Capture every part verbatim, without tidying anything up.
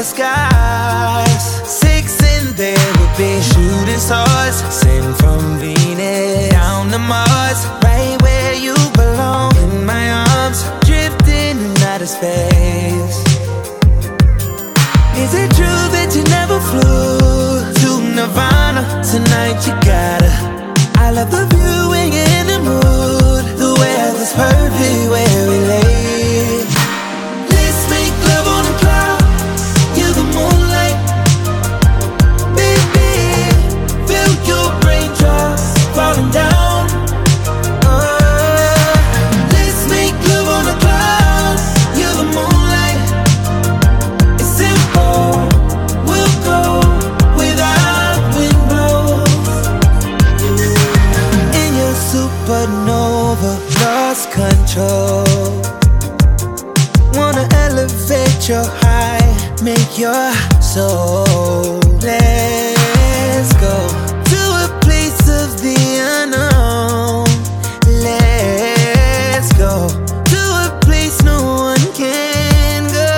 skies. Six and there would be shooting stars sent from Venus down to Mars, right where you belong, in my arms, drifting out of space. Is it true that you never flew to Nirvana? Tonight you gotta. I love the view when you're in the mood. The weather's perfect where we lay. Let's make love on a cloud. You're the moonlight, baby. Feel your raindrops falling down. Oh, let's make love on a cloud. You're the moonlight. It's simple. We'll go without wind blows. In your supernova, lost control. Wanna elevate your high, make your soul. Let's go to a place of the unknown. Let's go to a place no one can go.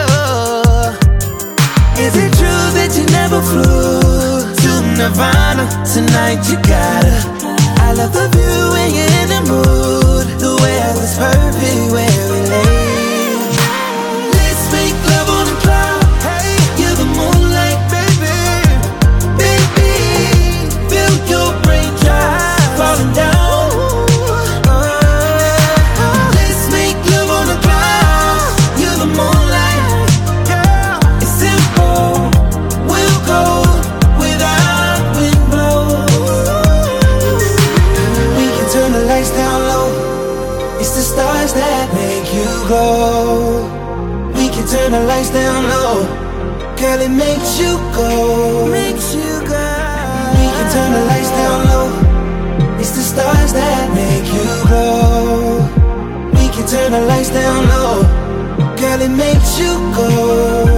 Is it true that you never flew to Nirvana? Tonight you gotta. I love the view when you're in the mood. The weather's perfect where we lay. Let's make love on a cloud. Hey, you're the moonlight, baby. Baby, feel your raindrops falling down. Oh, let's make love on a cloud. You're the moonlight. Yeah, it's simple. We'll go without wind blows. We can turn the lights down low. It's the stars that make you glow. We can turn the lights down low. Girl, it makes you go. Makes you go. We can turn the lights down low. It's the stars that make you glow. We can turn the lights down low. Girl, it makes you go.